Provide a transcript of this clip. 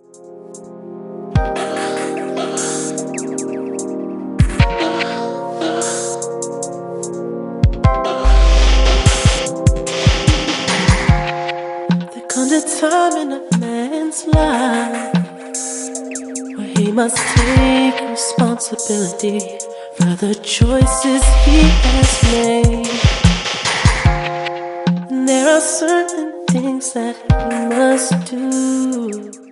There comes a time in a man's life where he must take responsibility for the choices he has made. And there are certain things that he must do.